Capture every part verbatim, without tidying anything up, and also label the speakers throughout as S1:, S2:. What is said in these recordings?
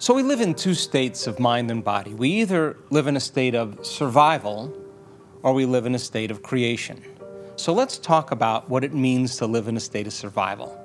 S1: So we live in two states of mind and body. We either live in a state of survival or we live in a state of creation. So let's talk about what it means to live in a state of survival.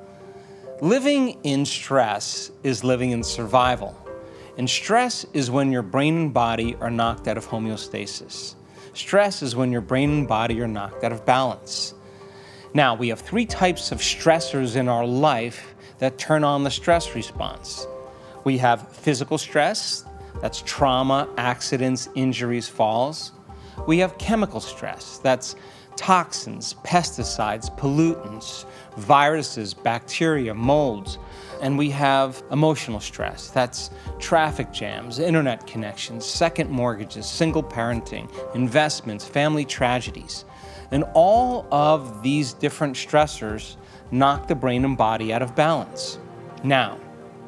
S1: Living in stress is living in survival. And stress is when your brain and body are knocked out of homeostasis. Stress is when your brain and body are knocked out of balance. Now, we have three types of stressors in our life that turn on the stress response. We have physical stress, that's trauma, accidents, injuries, falls. We have chemical stress, that's toxins, pesticides, pollutants, viruses, bacteria, molds. And we have emotional stress, that's traffic jams, internet connections, second mortgages, single parenting, investments, family tragedies. And all of these different stressors knock the brain and body out of balance. Now,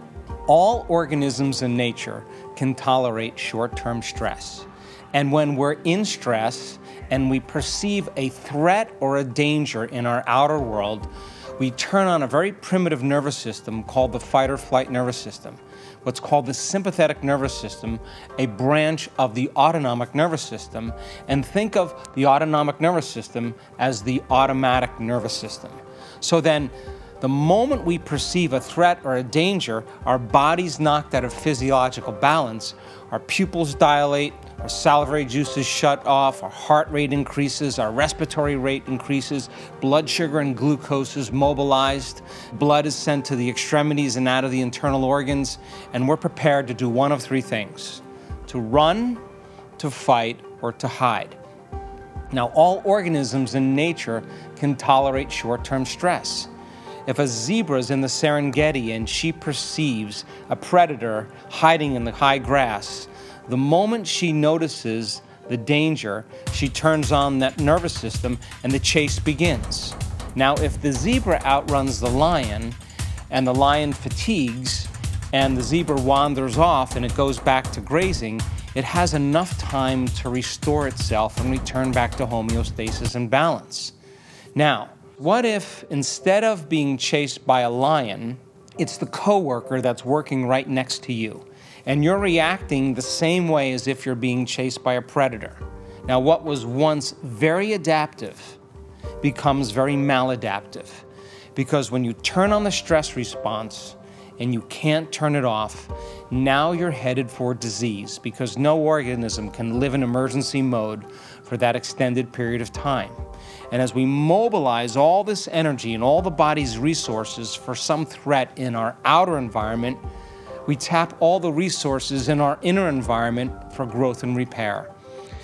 S1: all organisms in nature can tolerate short-term stress. And when we're in stress and we perceive a threat or a danger in our outer world, we turn on a very primitive nervous system called the fight or flight nervous system, what's called the sympathetic nervous system, a branch of the autonomic nervous system, and think of the autonomic nervous system as the automatic nervous system. So then, the moment we perceive a threat or a danger, our body's knocked out of physiological balance, our pupils dilate, our salivary juices shut off, our heart rate increases, our respiratory rate increases, blood sugar and glucose is mobilized, blood is sent to the extremities and out of the internal organs, and we're prepared to do one of three things: to run, to fight, or to hide. Now, all organisms in nature can tolerate short-term stress. If a zebra is in the Serengeti and she perceives a predator hiding in the high grass, the moment she notices the danger, she turns on that nervous system and the chase begins. Now, if the zebra outruns the lion and the lion fatigues and the zebra wanders off and it goes back to grazing, it has enough time to restore itself and return back to homeostasis and balance. Now, what if instead of being chased by a lion, it's the coworker that's working right next to you, and you're reacting the same way as if you're being chased by a predator? Now, what was once very adaptive becomes very maladaptive, because when you turn on the stress response and you can't turn it off, now you're headed for disease, because no organism can live in emergency mode for that extended period of time. And as we mobilize all this energy and all the body's resources for some threat in our outer environment, we tap all the resources in our inner environment for growth and repair.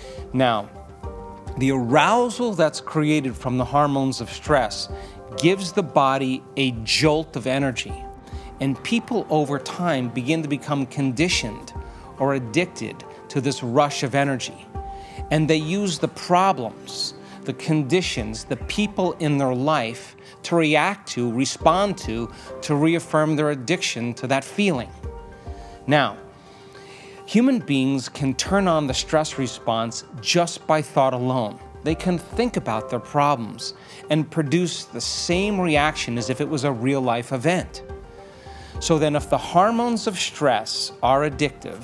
S1: Now, the arousal that's created from the hormones of stress gives the body a jolt of energy. And people over time begin to become conditioned or addicted to this rush of energy. And they use the problems, the conditions, the people in their life to react to, respond to, to reaffirm their addiction to that feeling. Now, human beings can turn on the stress response just by thought alone. They can think about their problems and produce the same reaction as if it was a real-life event. So then if the hormones of stress are addictive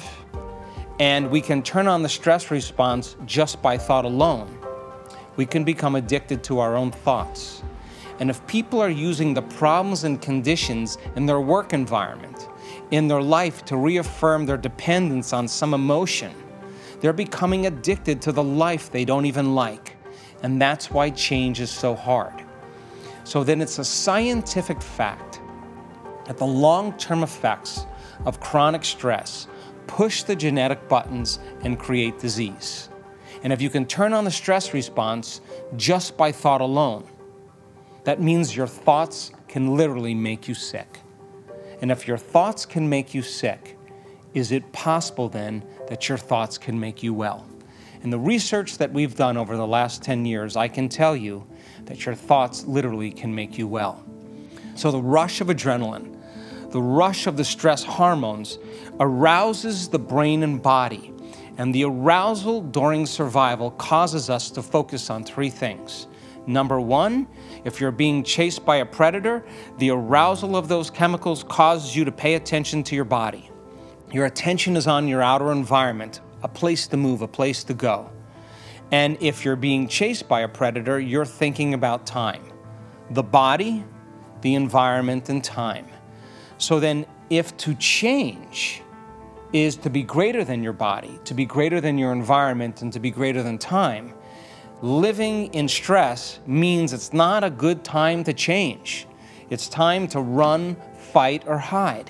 S1: and we can turn on the stress response just by thought alone, we can become addicted to our own thoughts. And if people are using the problems and conditions in their work environment, in their life to reaffirm their dependence on some emotion, they're becoming addicted to the life they don't even like. And that's why change is so hard. So then it's a scientific fact that the long-term effects of chronic stress push the genetic buttons and create disease. And if you can turn on the stress response just by thought alone, that means your thoughts can literally make you sick. And if your thoughts can make you sick, is it possible then that your thoughts can make you well? In the research that we've done over the last ten years, I can tell you that your thoughts literally can make you well. So the rush of adrenaline, the rush of the stress hormones arouses the brain and body. And the arousal during survival causes us to focus on three things. Number one, if you're being chased by a predator, the arousal of those chemicals causes you to pay attention to your body. Your attention is on your outer environment, a place to move, a place to go. And if you're being chased by a predator, you're thinking about time. The body, the environment, and time. So then, if to change is to be greater than your body, to be greater than your environment, and to be greater than time, living in stress means it's not a good time to change. It's time to run, fight, or hide.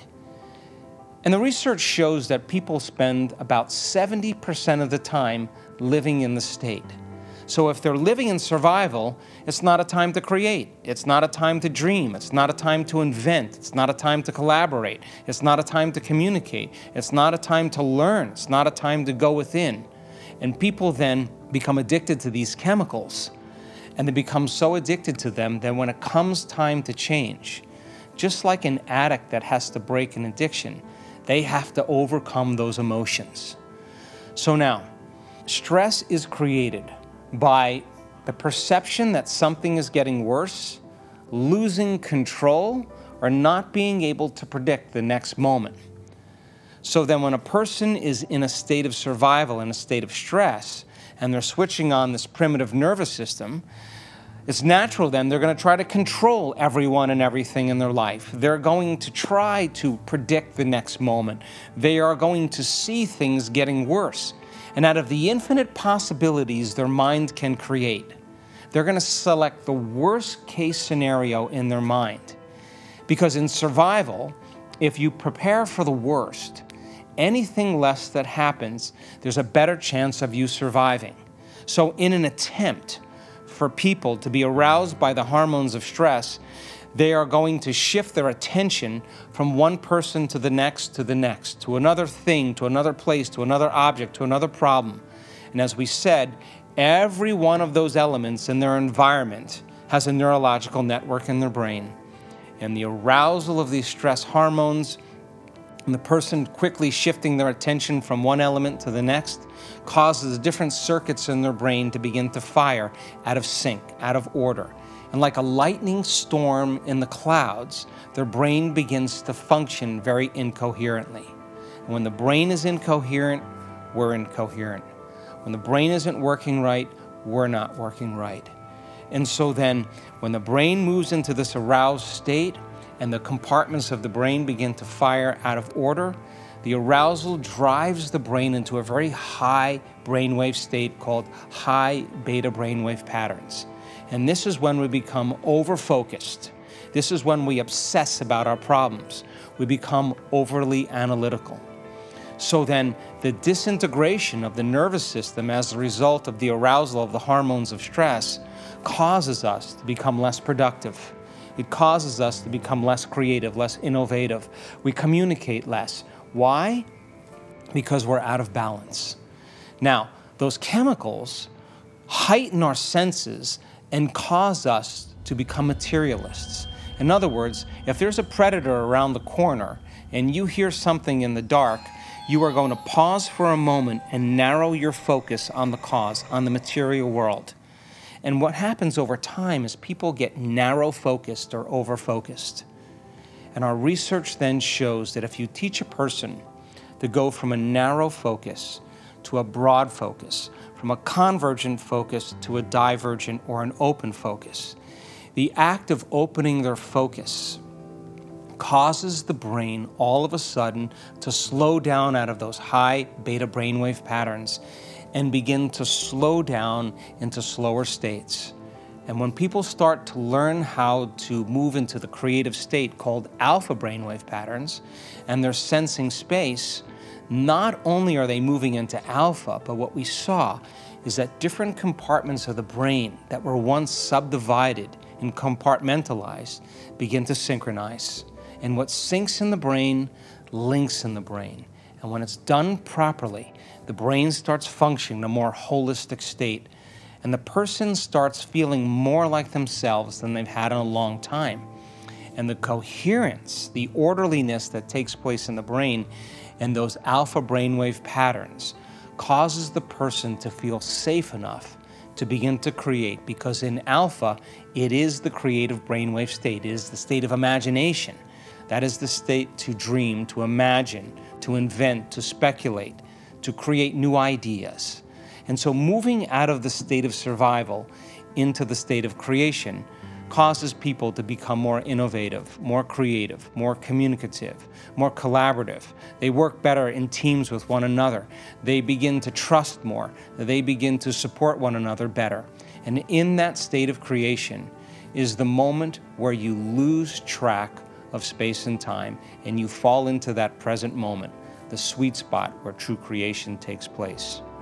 S1: And the research shows that people spend about seventy percent of the time living in the state. So if they're living in survival, it's not a time to create. It's not a time to dream. It's not a time to invent. It's not a time to collaborate. It's not a time to communicate. It's not a time to learn. It's not a time to go within. And people then become addicted to these chemicals. And they become so addicted to them that when it comes time to change, just like an addict that has to break an addiction, they have to overcome those emotions. So now, stress is created by the perception that something is getting worse, losing control, or not being able to predict the next moment. So then when a person is in a state of survival, in a state of stress, and they're switching on this primitive nervous system, it's natural then they're going to try to control everyone and everything in their life. They're going to try to predict the next moment. They are going to see things getting worse. And out of the infinite possibilities their mind can create, they're going to select the worst case scenario in their mind. Because in survival, if you prepare for the worst, anything less that happens, there's a better chance of you surviving. So in an attempt for people to be aroused by the hormones of stress, they are going to shift their attention from one person to the next, to the next, to another thing, to another place, to another object, to another problem. And as we said, every one of those elements in their environment has a neurological network in their brain. And the arousal of these stress hormones and the person quickly shifting their attention from one element to the next causes different circuits in their brain to begin to fire out of sync, out of order. And like a lightning storm in the clouds, their brain begins to function very incoherently. And when the brain is incoherent, we're incoherent. When the brain isn't working right, we're not working right. And so then, when the brain moves into this aroused state and the compartments of the brain begin to fire out of order, the arousal drives the brain into a very high brainwave state called high beta brainwave patterns. And this is when we become over-focused. This is when we obsess about our problems. We become overly analytical. So then, the disintegration of the nervous system as a result of the arousal of the hormones of stress causes us to become less productive. It causes us to become less creative, less innovative. We communicate less. Why? Because we're out of balance. Now, those chemicals heighten our senses and cause us to become materialists. In other words, if there's a predator around the corner and you hear something in the dark, you are going to pause for a moment and narrow your focus on the cause, on the material world. And what happens over time is people get narrow-focused or over-focused. And our research then shows that if you teach a person to go from a narrow focus to a broad focus, from a convergent focus to a divergent or an open focus, the act of opening their focus causes the brain all of a sudden to slow down out of those high beta brainwave patterns and begin to slow down into slower states. And when people start to learn how to move into the creative state called alpha brainwave patterns, and they're sensing space, not only are they moving into alpha, but what we saw is that different compartments of the brain that were once subdivided and compartmentalized begin to synchronize. And what syncs in the brain links in the brain. And when it's done properly, the brain starts functioning in a more holistic state. And the person starts feeling more like themselves than they've had in a long time. And the coherence, the orderliness that takes place in the brain and those alpha brainwave patterns causes the person to feel safe enough to begin to create, because in alpha, it is the creative brainwave state. It is the state of imagination. That is the state to dream, to imagine, to invent, to speculate, to create new ideas. And so moving out of the state of survival into the state of creation causes people to become more innovative, more creative, more communicative, more collaborative. They work better in teams with one another. They begin to trust more. They begin to support one another better. And in that state of creation is the moment where you lose track of space and time and you fall into that present moment, the sweet spot where true creation takes place.